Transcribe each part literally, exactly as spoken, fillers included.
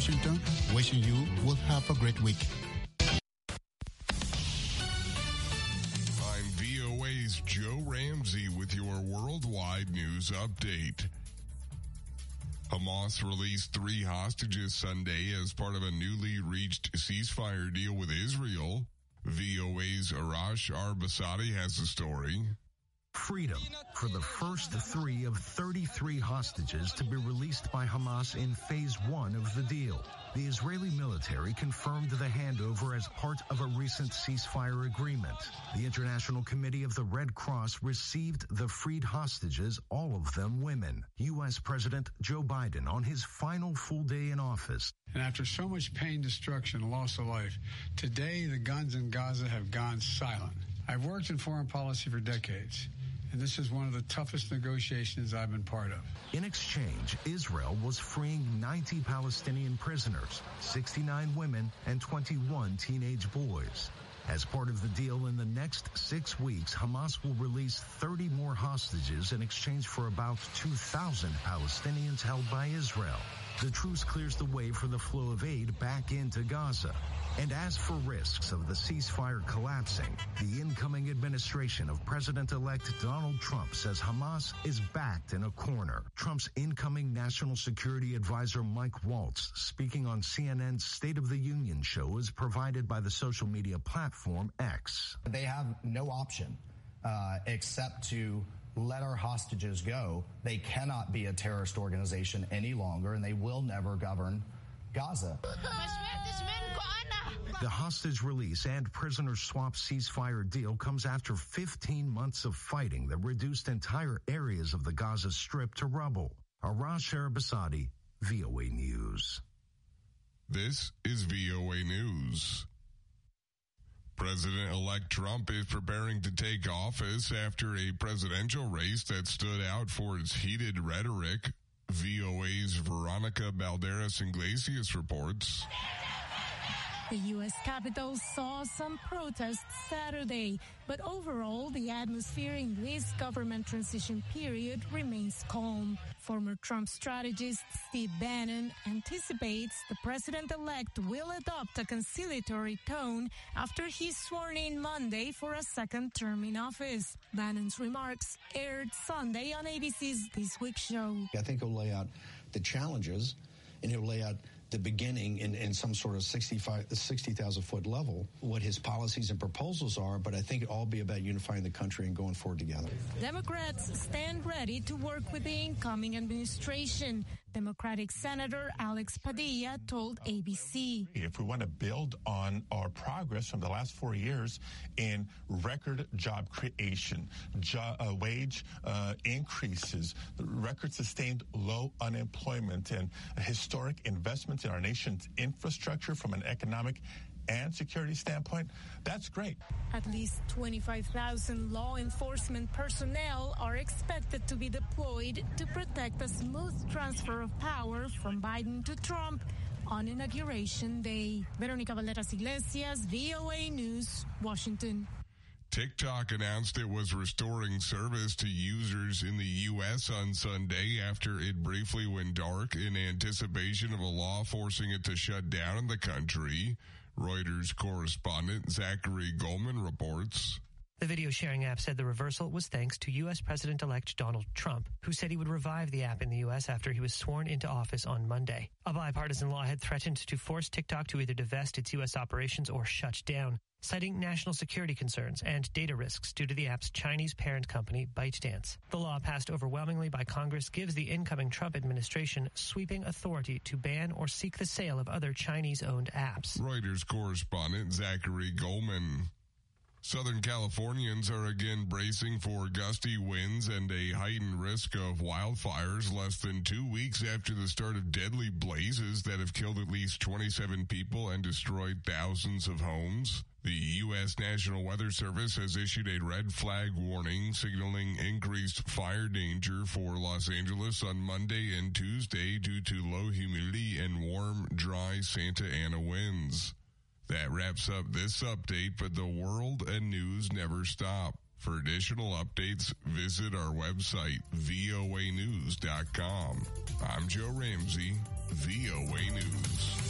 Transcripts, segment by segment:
Washington, wishing you will have a great week. I'm V O A's Joe Ramsey with your worldwide news update. Hamas released three hostages Sunday as part of a newly reached ceasefire deal with Israel. V O A's Arash Arbasadi has the story. Freedom for the first three of thirty-three hostages to be released by Hamas in phase one of the deal. The Israeli military confirmed the handover as part of a recent ceasefire agreement. The International Committee of the Red Cross received the freed hostages, all of them women. U S President Joe Biden on his final full day in office. And after so much pain, destruction, loss of life, today the guns in Gaza have gone silent. I've worked in foreign policy for decades, and this is one of the toughest negotiations I've been part of. In exchange, Israel was freeing ninety Palestinian prisoners, sixty-nine women, and twenty-one teenage boys. As part of the deal, in the next six weeks, Hamas will release thirty more hostages in exchange for about two thousand Palestinians held by Israel. The truce clears the way for the flow of aid back into Gaza. And as for risks of the ceasefire collapsing, the incoming administration of President-elect Donald Trump says Hamas is backed in a corner. Trump's incoming National Security Advisor Mike Waltz, speaking on C N N's State of the Union show, is provided by the social media platform X. They have no option uh, except to let our hostages go. They cannot be a terrorist organization any longer, and they will never govern Gaza. The hostage release and prisoner swap ceasefire deal comes after fifteen months of fighting that reduced entire areas of the Gaza Strip to rubble. Arash Arbasadi, V O A News. This is V O A News. President-elect Trump is preparing to take office after a presidential race that stood out for its heated rhetoric. V O A's Veronica Balderas Iglesias reports. The U S Capitol saw some protests Saturday, but overall, the atmosphere in this government transition period remains calm. Former Trump strategist Steve Bannon anticipates the president-elect will adopt a conciliatory tone after he's sworn in Monday for a second term in office. Bannon's remarks aired Sunday on A B C's This Week show. I think he'll lay out the challenges, and he'll lay out the beginning in, in some sort of sixty thousand foot level, what his policies and proposals are, but I think it'll all be about unifying the country and going forward together. Democrats stand ready to work with the incoming administration. Democratic Senator Alex Padilla told A B C. If we want to build on our progress from the last four years in record job creation, jo- uh, wage uh, increases, record sustained low unemployment, and historic investments in our nation's infrastructure from an economic and security standpoint, that's great. At least twenty-five thousand law enforcement personnel are expected to be deployed to protect a smooth transfer of power from Biden to Trump on Inauguration Day. Veronica Balderas Iglesias, V O A News, Washington. TikTok announced it was restoring service to users in the U S on Sunday after it briefly went dark in anticipation of a law forcing it to shut down in the country. Reuters correspondent Zachary Goldman reports. The video sharing app said the reversal was thanks to U S President-elect Donald Trump, who said he would revive the app in the U S after he was sworn into office on Monday. A bipartisan law had threatened to force TikTok to either divest its U S operations or shut down, citing national security concerns and data risks due to the app's Chinese parent company, ByteDance. The law, passed overwhelmingly by Congress, gives the incoming Trump administration sweeping authority to ban or seek the sale of other Chinese-owned apps. Reuters correspondent Zachary Goldman. Southern Californians are again bracing for gusty winds and a heightened risk of wildfires less than two weeks after the start of deadly blazes that have killed at least twenty-seven people and destroyed thousands of homes. The U S National Weather Service has issued a red flag warning signaling increased fire danger for Los Angeles on Monday and Tuesday due to low humidity and warm, dry Santa Ana winds. That wraps up this update, but the world and news never stop. For additional updates, visit our website, V O A news dot com. I'm Joe Ramsey, V O A News.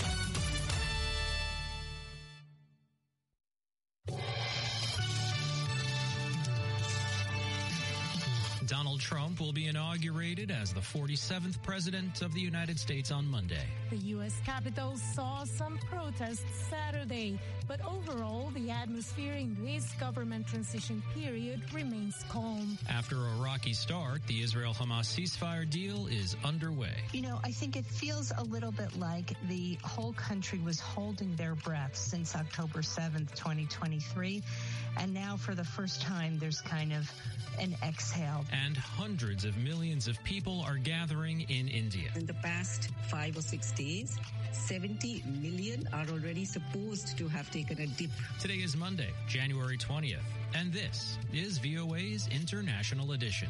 Donald Trump will be inaugurated as the forty-seventh President of the United States on Monday. The U S Capitol saw some protests Saturday, but overall, the atmosphere in this government transition period remains calm. After a rocky start, the Israel-Hamas ceasefire deal is underway. You know, I think it feels a little bit like the whole country was holding their breath since October seventh, twenty twenty-three, and now for the first time, there's kind of an exhale. And hundreds of millions of people are gathering in India. In the past five or six days, seventy million are already supposed to have taken a dip. Today is Monday, January twentieth, and this is V O A's International Edition.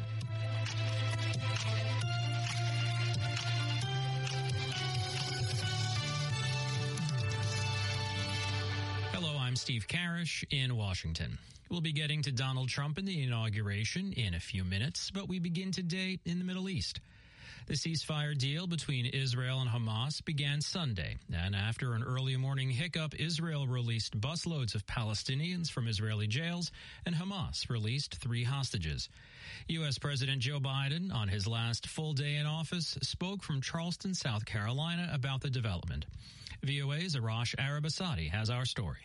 Hello, I'm Steve Karish in Washington. We'll be getting to Donald Trump and the inauguration in a few minutes, but we begin today in the Middle East. The ceasefire deal between Israel and Hamas began Sunday, and after an early morning hiccup, Israel released busloads of Palestinians from Israeli jails, and Hamas released three hostages. U S. President Joe Biden, on his last full day in office, spoke from Charleston, South Carolina, about the development. V O A's Arash Arabasadi has our story.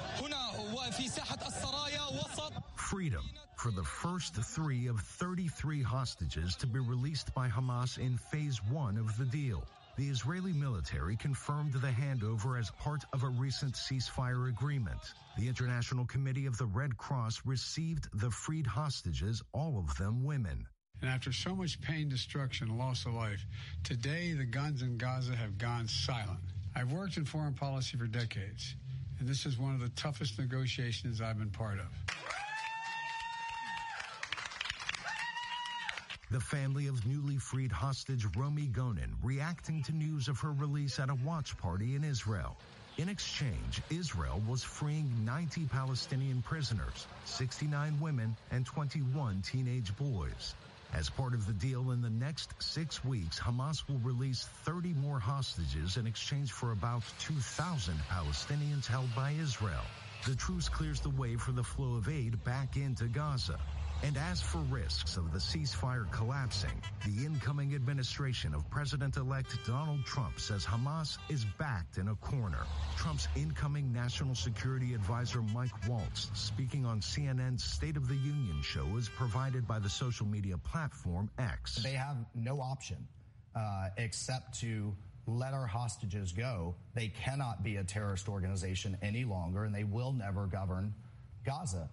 Freedom for the first three of thirty-three hostages to be released by Hamas in phase one of the deal. The Israeli military confirmed the handover as part of a recent ceasefire agreement. The International Committee of the Red Cross received the freed hostages, all of them women. And after so much pain, destruction, and loss of life, today the guns in Gaza have gone silent. I've worked in foreign policy for decades, and this is one of the toughest negotiations I've been part of. The family of newly freed hostage Romi Gonen reacting to news of her release at a watch party in Israel. In exchange, Israel was freeing ninety Palestinian prisoners, sixty-nine women, and twenty-one teenage boys. As part of the deal, in the next six weeks, Hamas will release thirty more hostages in exchange for about two thousand Palestinians held by Israel. The truce clears the way for the flow of aid back into Gaza. And as for risks of the ceasefire collapsing, the incoming administration of President-elect Donald Trump says Hamas is backed in a corner. Trump's incoming National Security Advisor Mike Waltz, speaking on C N N's State of the Union show, is provided by the social media platform X. They have no option uh, except to let our hostages go. They cannot be a terrorist organization any longer, and they will never govern Gaza.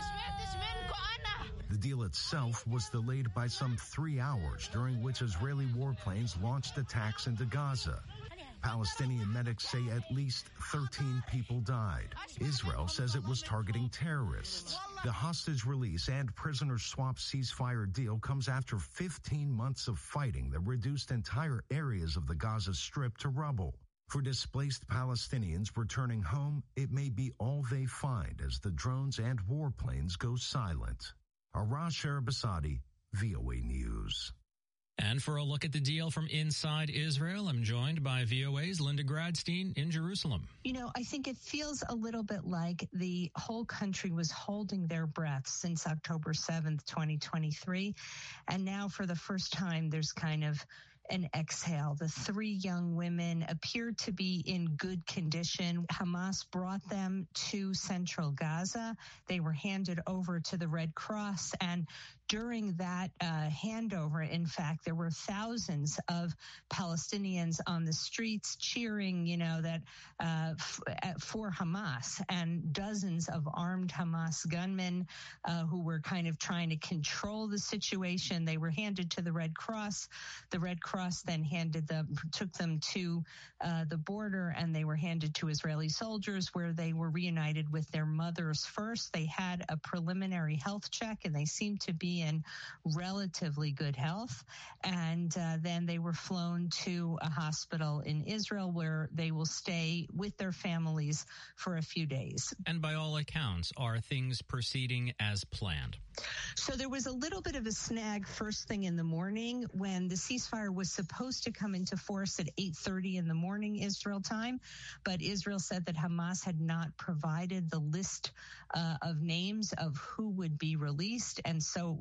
The deal itself was delayed by some three hours, during which Israeli warplanes launched attacks into Gaza. Palestinian medics say at least thirteen people died. Israel says it was targeting terrorists. The hostage release and prisoner swap ceasefire deal comes after fifteen months of fighting that reduced entire areas of the Gaza Strip to rubble. For displaced Palestinians returning home, it may be all they find as the drones and warplanes go silent. Arash Arabasadi, V O A News. And for a look at the deal from inside Israel, I'm joined by V O A's Linda Gradstein in Jerusalem. You know, I think it feels a little bit like the whole country was holding their breath since October seventh, twenty twenty-three. And now for the first time, there's kind of an exhale. The three young women appeared to be in good condition. Hamas brought them to central Gaza. They were handed over to the Red Cross, and during that uh, handover, in fact, there were thousands of Palestinians on the streets cheering, you know, that uh, f- for Hamas, and dozens of armed Hamas gunmen uh, who were kind of trying to control the situation. They were handed to the Red Cross. The Red Cross then handed them, took them to uh, the border, and they were handed to Israeli soldiers, where they were reunited with their mothers first. They had a preliminary health check, and they seemed to be in relatively good health. And uh, then they were flown to a hospital in Israel, where they will stay with their families for a few days. And by all accounts, are things proceeding as planned? So there was a little bit of a snag first thing in the morning when the ceasefire was supposed to come into force at eight thirty in the morning Israel time, but Israel said that Hamas had not provided the list uh, of names of who would be released, and so it was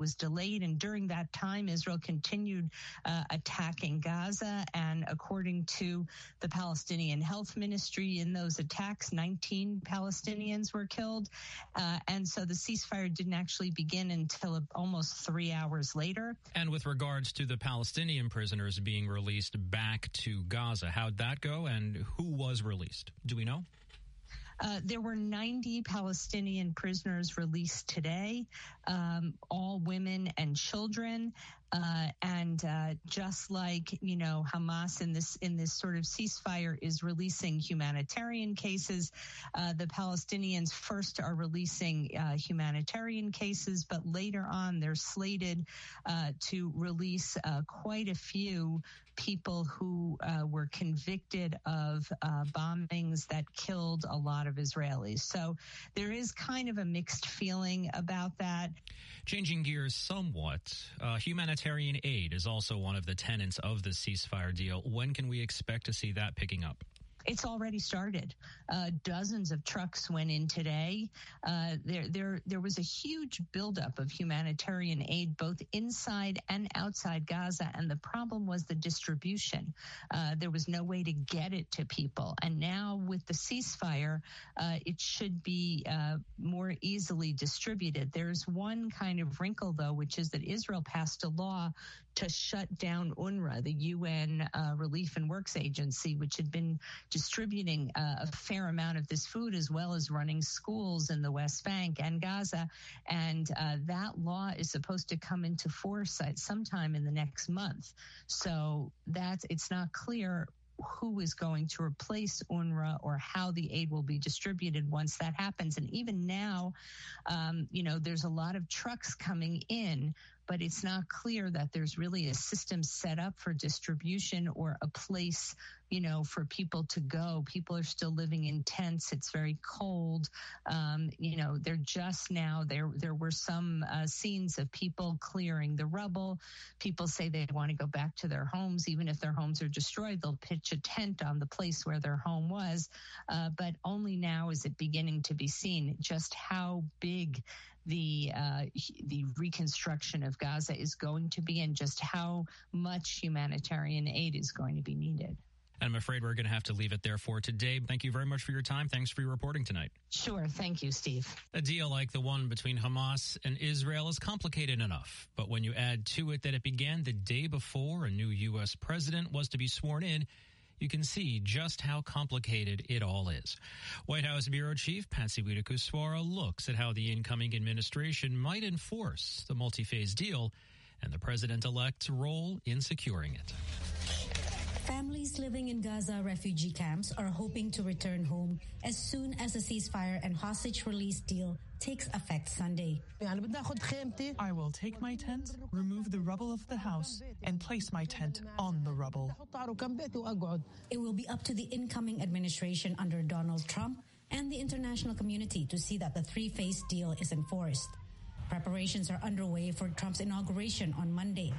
was delayed. And during that time, Israel continued uh, attacking Gaza. And according to the Palestinian Health Ministry, in those attacks, nineteen Palestinians were killed. Uh, and so the ceasefire didn't actually begin until almost three hours later. And with regards to the Palestinian prisoners being released back to Gaza, how'd that go and who was released? Do we know? Uh, there were ninety Palestinian prisoners released today, um, all women and children. Uh, and uh, just like, you know, Hamas in this in this sort of ceasefire is releasing humanitarian cases, uh, the Palestinians first are releasing uh, humanitarian cases, but later on they're slated uh, to release uh, quite a few people who uh, were convicted of uh, bombings that killed a lot of Israelis. So there is kind of a mixed feeling about that. Changing gears somewhat, uh, humanitarian aid is also one of the tenets of the ceasefire deal. When can we expect to see that picking up? It's already started. Uh, dozens of trucks went in today. Uh, there, there, there was a huge buildup of humanitarian aid, both inside and outside Gaza. And the problem was the distribution. Uh, there was no way to get it to people. And now with the ceasefire, uh, it should be uh, more easily distributed. There's one kind of wrinkle, though, which is that Israel passed a law to shut down UNRWA, the U N uh, Relief and Works Agency, which had been distributing uh, a fair amount of this food, as well as running schools in the West Bank and Gaza. And uh, that law is supposed to come into force at sometime in the next month. So that's, it's not clear who is going to replace UNRWA or how the aid will be distributed once that happens. And even now, um, you know, there's a lot of trucks coming in, but it's not clear that there's really a system set up for distribution or a place, you know, for people to go. People are still living in tents. It's very cold. Um, you know, they're just now, there There were some uh, scenes of people clearing the rubble. People say they want to go back to their homes. Even if their homes are destroyed, they'll pitch a tent on the place where their home was. Uh, but only now is it beginning to be seen just how big the uh, the reconstruction of Gaza is going to be and just how much humanitarian aid is going to be needed. And I'm afraid we're going to have to leave it there for today. Thank you very much for your time. Thanks for your reporting tonight. Sure. Thank you, Steve. A deal like the one between Hamas and Israel is complicated enough. But when you add to it that it began the day before a new U S president was to be sworn in, you can see just how complicated it all is. White House Bureau Chief Patsy Widakuswara looks at how the incoming administration might enforce the multi-phase deal and the president-elect's role in securing it. Families living in Gaza refugee camps are hoping to return home as soon as the ceasefire and hostage release deal takes effect Sunday. I will take my tent, remove the rubble of the house, and place my tent on the rubble. It will be up to the incoming administration under Donald Trump and the international community to see that the three-phase deal is enforced. Preparations are underway for Trump's inauguration on Monday.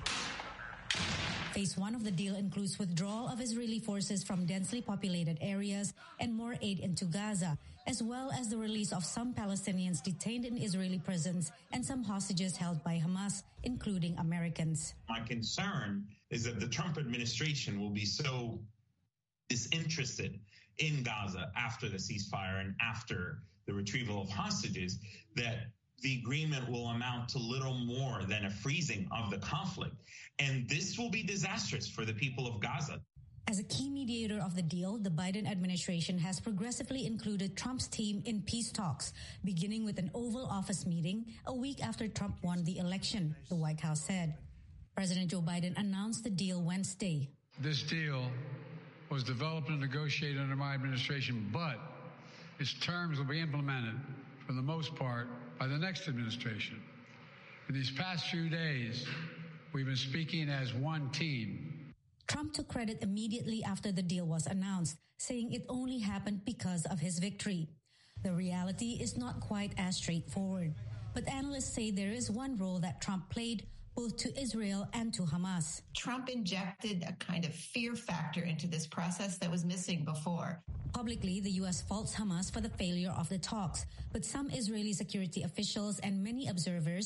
Phase one of the deal includes withdrawal of Israeli forces from densely populated areas and more aid into Gaza, as well as the release of some Palestinians detained in Israeli prisons and some hostages held by Hamas, including Americans. My concern is that the Trump administration will be so disinterested in Gaza after the ceasefire and after the retrieval of hostages that the agreement will amount to little more than a freezing of the conflict. And this will be disastrous for the people of Gaza. As a key mediator of the deal, the Biden administration has progressively included Trump's team in peace talks, beginning with an Oval Office meeting a week after Trump won the election, the White House said. President Joe Biden announced the deal Wednesday. This deal was developed and negotiated under my administration, but its terms will be implemented, for the most part, by the next administration. In these past few days, we've been speaking as one team. Trump took credit immediately after the deal was announced, saying it only happened because of his victory. The reality is not quite as straightforward, but analysts say there is one role that Trump played both to Israel and to Hamas. Trump injected a kind of fear factor into this process that was missing before. Publicly, the U S faults Hamas for the failure of the talks, but some Israeli security officials and many observers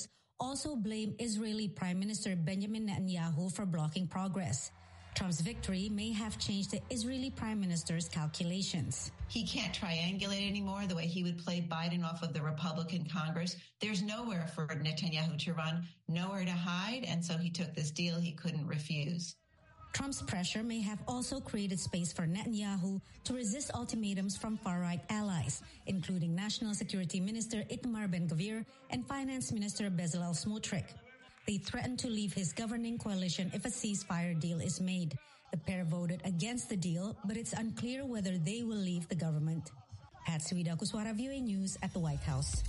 also blamed Israeli Prime Minister Benjamin Netanyahu for blocking progress. Trump's victory may have changed the Israeli Prime Minister's calculations. He can't triangulate anymore the way he would play Biden off of the Republican Congress. There's nowhere for Netanyahu to run, nowhere to hide, and so he took this deal he couldn't refuse. Trump's pressure may have also created space for Netanyahu to resist ultimatums from far-right allies, including National Security Minister Itamar Ben-Gvir and Finance Minister Bezalel Smotrich. They threatened to leave his governing coalition if a ceasefire deal is made. The pair voted against the deal, but it's unclear whether they will leave the government. Patsy Widakuswara, V O A News at the White House.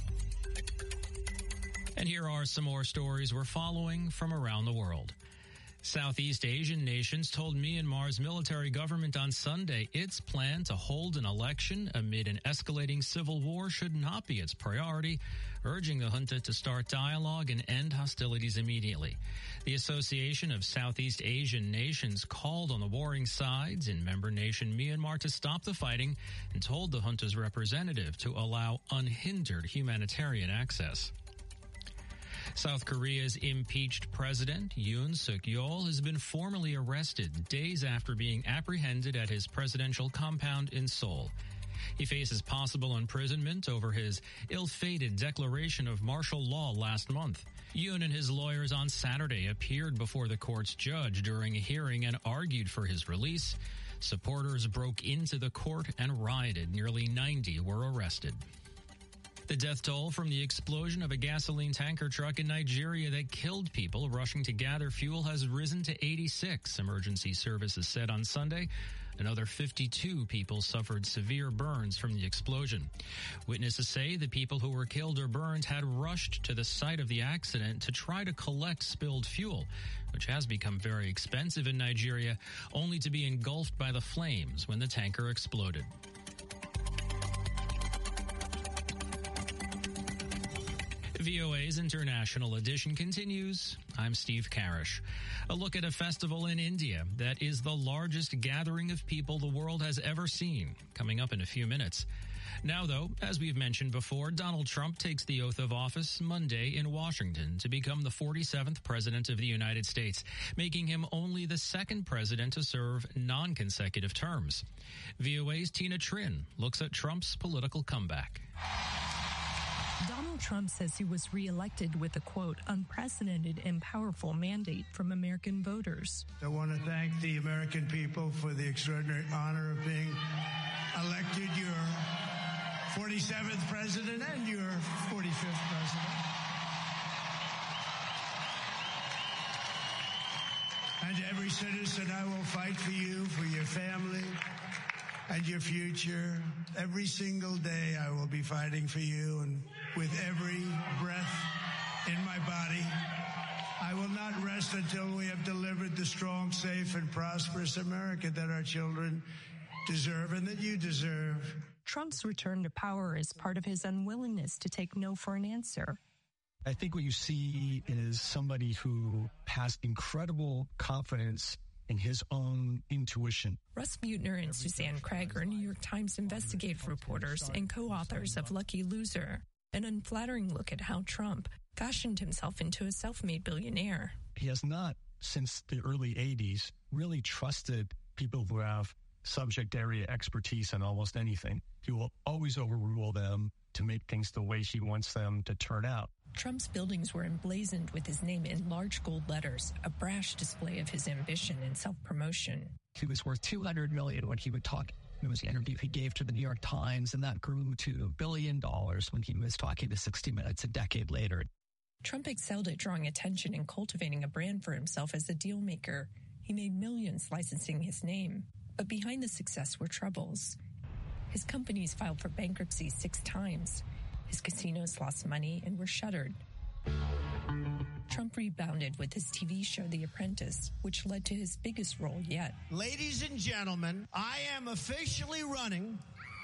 And here are some more stories we're following from around the world. Southeast Asian nations told Myanmar's military government on Sunday its plan to hold an election amid an escalating civil war should not be its priority, urging the junta to start dialogue and end hostilities immediately. The Association of Southeast Asian Nations called on the warring sides in member nation Myanmar to stop the fighting and told the junta's representative to allow unhindered humanitarian access. South Korea's impeached president, Yoon Suk-yeol, has been formally arrested days after being apprehended at his presidential compound in Seoul. He faces possible imprisonment over his ill-fated declaration of martial law last month. Yoon and his lawyers on Saturday appeared before the court's judge during a hearing and argued for his release. Supporters broke into the court and rioted. Nearly ninety were arrested. The death toll from the explosion of a gasoline tanker truck in Nigeria that killed people rushing to gather fuel has risen to eighty-six, emergency services said on Sunday. Another fifty-two people suffered severe burns from the explosion. Witnesses say the people who were killed or burned had rushed to the site of the accident to try to collect spilled fuel, which has become very expensive in Nigeria, only to be engulfed by the flames when the tanker exploded. V O A's International Edition continues. I'm Steve Karish. A look at a festival in India that is the largest gathering of people the world has ever seen, coming up in a few minutes. Now, though, as we've mentioned before, Donald Trump takes the oath of office Monday in Washington to become the forty-seventh president of the United States, making him only the second president to serve non-consecutive terms. V O A's Tina Trin looks at Trump's political comeback. Donald Trump says he was reelected with a, quote, unprecedented and powerful mandate from American voters. I want to thank the American people for the extraordinary honor of being elected your forty-seventh president and your forty-fifth president. And every citizen, I will fight for you, for your family, and your future. Every single day I will be fighting for you, and with every breath in my body, I will not rest until we have delivered the strong, safe, and prosperous America that our children deserve and that you deserve. Trump's return to power is part of his unwillingness to take no for an answer. I think what you see is somebody who has incredible confidence in his own intuition. Russ Buettner and Suzanne Craig are New York Times investigative reporters and co-authors of Lucky Loser, an unflattering look at how Trump fashioned himself into a self-made billionaire. He has not, since the early eighties, really trusted people who have subject area expertise in almost anything. He will always overrule them to make things the way he wants them to turn out. Trump's buildings were emblazoned with his name in large gold letters, a brash display of his ambition and self-promotion. He was worth two hundred million dollars when he would talk. It was an interview he gave to the New York Times, and that grew to a billion dollars when he was talking to sixty minutes a decade later. Trump excelled at drawing attention and cultivating a brand for himself as a deal maker. He made millions licensing his name. But behind the success were troubles. His companies filed for bankruptcy six times. His casinos lost money and were shuttered. Trump rebounded with his T V show The Apprentice, which led to his biggest role yet. Ladies and gentlemen, I am officially running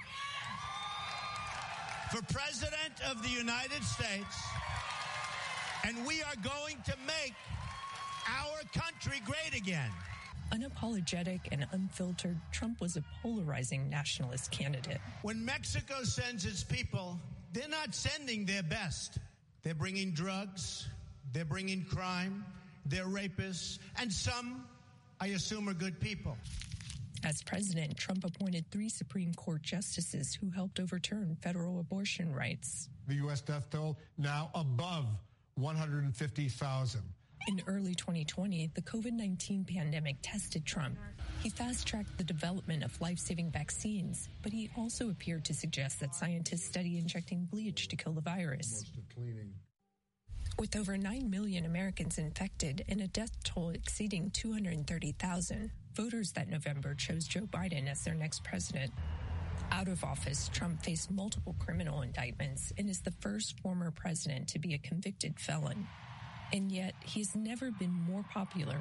for President of the United States, and we are going to make our country great again. Unapologetic and unfiltered, Trump was a polarizing nationalist candidate. When Mexico sends its people, they're not sending their best. They're bringing drugs, They're bringing crime. They're rapists. And some, I assume, are good people. As president, Trump appointed three Supreme Court justices who helped overturn federal abortion rights. The U S death toll now above one hundred fifty thousand. In early twenty twenty, the COVID nineteen pandemic tested Trump. He fast-tracked the development of life-saving vaccines, but he also appeared to suggest that scientists study injecting bleach to kill the virus. With over nine million Americans infected and a death toll exceeding two hundred thirty thousand, voters that November chose Joe Biden as their next president. Out of office, Trump faced multiple criminal indictments and is the first former president to be a convicted felon. And yet, he's never been more popular.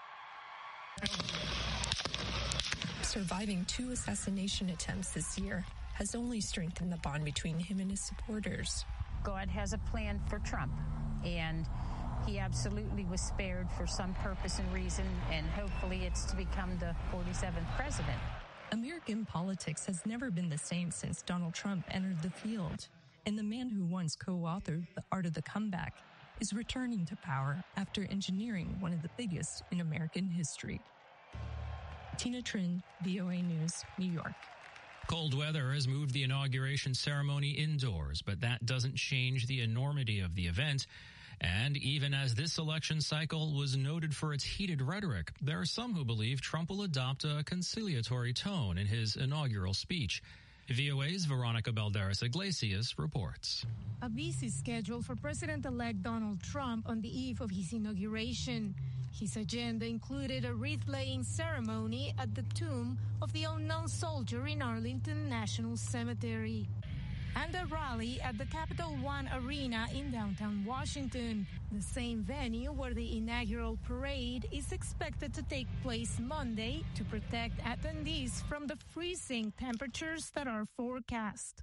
Surviving two assassination attempts this year has only strengthened the bond between him and his supporters. God has a plan for Trump, and he absolutely was spared for some purpose and reason, and hopefully it's to become the forty-seventh president. American politics has never been the same since Donald Trump entered the field, and the man who once co-authored The Art of the Comeback is returning to power after engineering one of the biggest in American history. Tina Trin, V O A News, New York. Cold weather has moved the inauguration ceremony indoors, but that doesn't change the enormity of the event. And even as this election cycle was noted for its heated rhetoric, there are some who believe Trump will adopt a conciliatory tone in his inaugural speech. V O A's Veronica Balderas Iglesias reports. A busy schedule for President-elect Donald Trump on the eve of his inauguration. His agenda included a wreath-laying ceremony at the tomb of the unknown soldier in Arlington National Cemetery, and a rally at the Capital One Arena in downtown Washington, the same venue where the inaugural parade is expected to take place Monday to protect attendees from the freezing temperatures that are forecast.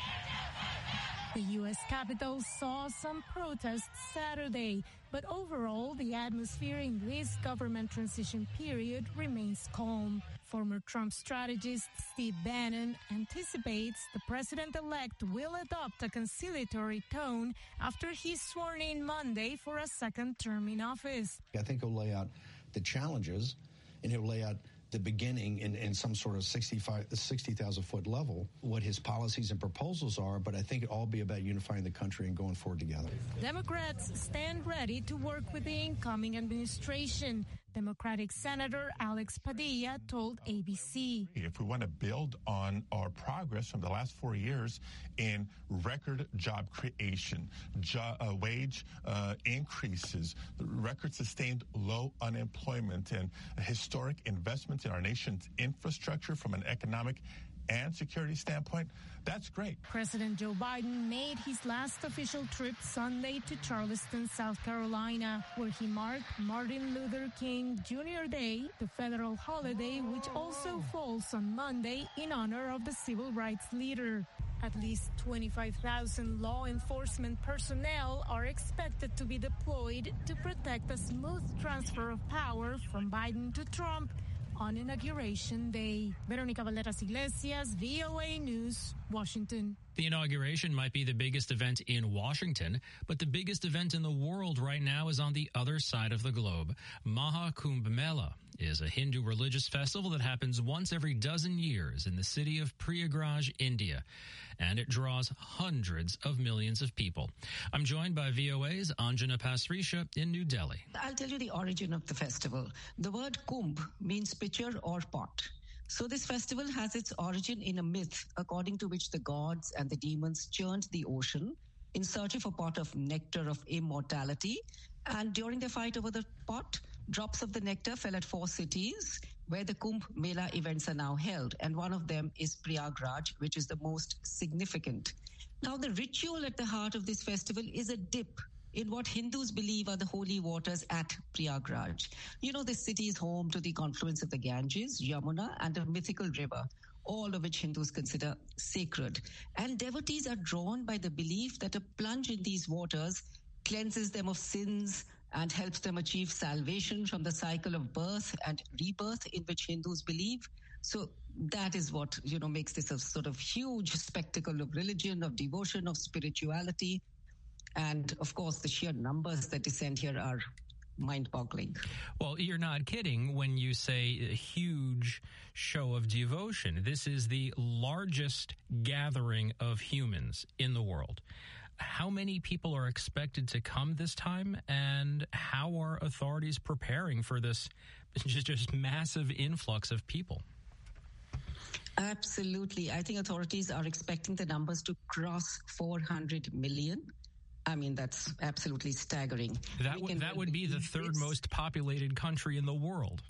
The U S Capitol saw some protests Saturday, but overall, the atmosphere in this government transition period remains calm. Former Trump strategist Steve Bannon anticipates the president-elect will adopt a conciliatory tone after he's sworn in Monday for a second term in office. I think he'll lay out the challenges, and he'll lay out the beginning in, in some sort of sixty-five, sixty thousand foot level, what his policies and proposals are, but I think it'll all be about unifying the country and going forward together. Democrats stand ready to work with the incoming administration. Democratic Senator Alex Padilla told A B C. If we want to build on our progress from the last four years in record job creation, jo- uh, wage uh, increases, record sustained low unemployment, and historic investments in our nation's infrastructure from an economic and security standpoint, that's great. President Joe Biden made his last official trip Sunday to Charleston, South Carolina, where he marked Martin Luther King Junior Day, the federal holiday which also falls on Monday in honor of the civil rights leader. At least twenty-five thousand law enforcement personnel are expected to be deployed to protect a smooth transfer of power from Biden to Trump on Inauguration Day. Veronica Balderas Iglesias, V O A News, Washington. The inauguration might be the biggest event in Washington, but the biggest event in the world right now is on the other side of the globe. Maha Kumbh Mela is a Hindu religious festival that happens once every dozen years in the city of Prayagraj, India, and it draws hundreds of millions of people. I'm joined by V O A's Anjana Pasricha in New Delhi. I'll tell you the origin of the festival. The word kumbh means pitcher or pot. So this festival has its origin in a myth according to which the gods and the demons churned the ocean in search of a pot of nectar of immortality. And during the fight over the pot, drops of the nectar fell at four cities where the Kumbh Mela events are now held. And one of them is Prayagraj, which is the most significant. Now, the ritual at the heart of this festival is a dip in what Hindus believe are the holy waters at Prayagraj. You know, this city is home to the confluence of the Ganges, Yamuna, and a mythical river, all of which Hindus consider sacred. And devotees are drawn by the belief that a plunge in these waters cleanses them of sins and helps them achieve salvation from the cycle of birth and rebirth in which Hindus believe. So that is what, you know, makes this a sort of huge spectacle of religion, of devotion, of spirituality. And of course, the sheer numbers that descend here are mind-boggling. Well, you're not kidding when you say a huge show of devotion. This is the largest gathering of humans in the world. How many people are expected to come this time, and how are authorities preparing for this just, just massive influx of people? Absolutely. I think authorities are expecting the numbers to cross four hundred million. I mean, that's absolutely staggering. That would that would be the third most populated country in the world.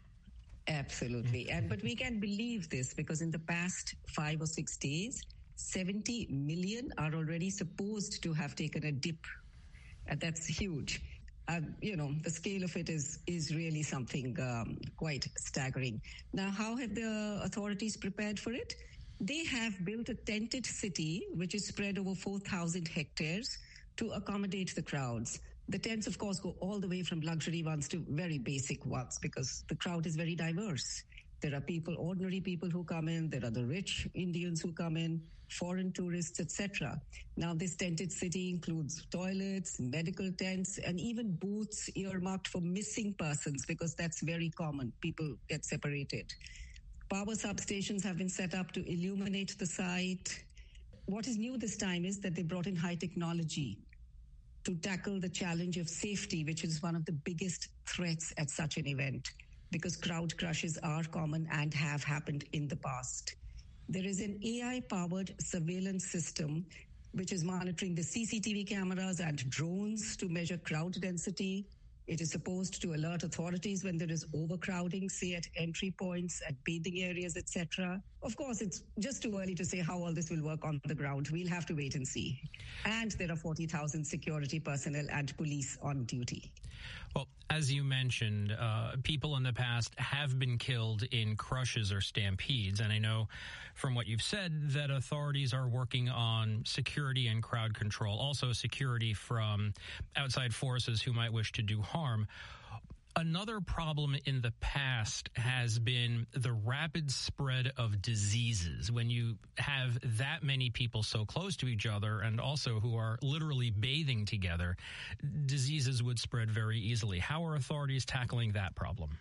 Absolutely. And but we can believe this because in the past five or six days, seventy million are already supposed to have taken a dip. And that's huge. Uh, you know, the scale of it is is really something um, quite staggering. Now, how have the authorities prepared for it? They have built a tented city, which is spread over four thousand hectares, to accommodate the crowds. The tents, of course, go all the way from luxury ones to very basic ones because the crowd is very diverse. There are people, ordinary people who come in. There are the rich Indians who come in, foreign tourists, et cetera. Now, this tented city includes toilets, medical tents, and even booths earmarked for missing persons because that's very common. People get separated. Power substations have been set up to illuminate the site. What is new this time is that they brought in high technology to tackle the challenge of safety, which is one of the biggest threats at such an event, because crowd crushes are common and have happened in the past. There is an A I-powered surveillance system which is monitoring the C C T V cameras and drones to measure crowd density. It is supposed to alert authorities when there is overcrowding, say at entry points, at bathing areas, et cetera. Of course, it's just too early to say how all this will work on the ground. We'll have to wait and see. And there are forty thousand security personnel and police on duty. Well, as you mentioned, uh, people in the past have been killed in crushes or stampedes. And I know from what you've said that authorities are working on security and crowd control, also security from outside forces who might wish to do harm. Another problem in the past has been the rapid spread of diseases. When you have that many people so close to each other and also who are literally bathing together, diseases would spread very easily. How are authorities tackling that problem?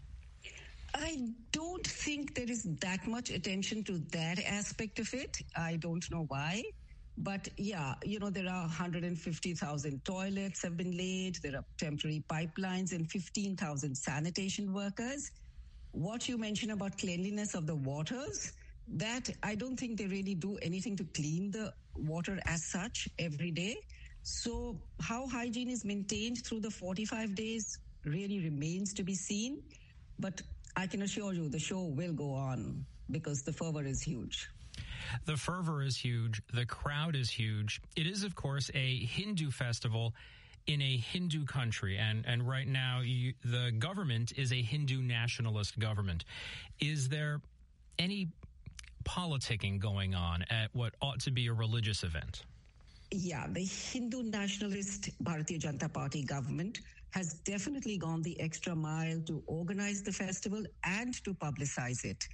I don't think there is that much attention to that aspect of it. I don't know why. But yeah, you know, there are one hundred fifty thousand toilets have been laid. There are temporary pipelines and fifteen thousand sanitation workers. What you mentioned about cleanliness of the waters, that I don't think they really do anything to clean the water as such every day. So how hygiene is maintained through the forty-five days really remains to be seen. But I can assure you the show will go on because the fervor is huge. The fervor is huge. The crowd is huge. It is, of course, a Hindu festival in a Hindu country. And, and right now, you, the government is a Hindu nationalist government. Is there any politicking going on at what ought to be a religious event? Yeah, the Hindu nationalist Bharatiya Janata Party government has definitely gone the extra mile to organize the festival and to publicize it.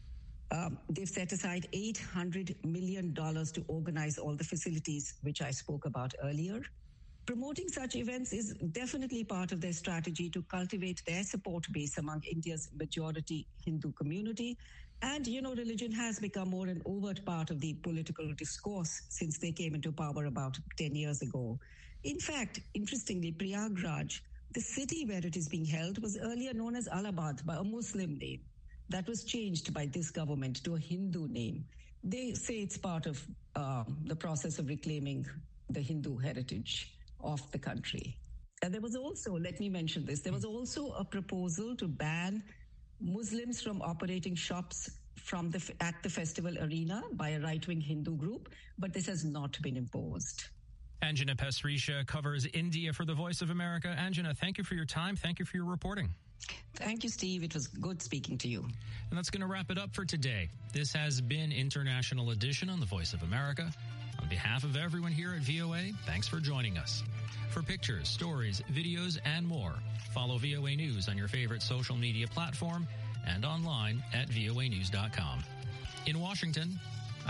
Um, they've set aside eight hundred million dollars to organize all the facilities, which I spoke about earlier. Promoting such events is definitely part of their strategy to cultivate their support base among India's majority Hindu community. And, you know, religion has become more an overt part of the political discourse since they came into power about ten years ago. In fact, interestingly, Prayagraj, the city where it is being held, was earlier known as Allahabad by a Muslim name. That was changed by this government to a Hindu name. They say it's part of uh, the process of reclaiming the Hindu heritage of the country. And there was also, let me mention this, there was also a proposal to ban Muslims from operating shops from the at the festival arena by a right-wing Hindu group, but this has not been imposed. Anjana Pasricha covers India for the Voice of America. Anjana, thank you for your time. Thank you for your reporting. Thank you, Steve. It was good speaking to you. And that's going to wrap it up for today. This has been International Edition on the Voice of America. On behalf of everyone here at V O A, thanks for joining us. For pictures, stories, videos, and more, follow V O A News on your favorite social media platform and online at V O A news dot com. In Washington,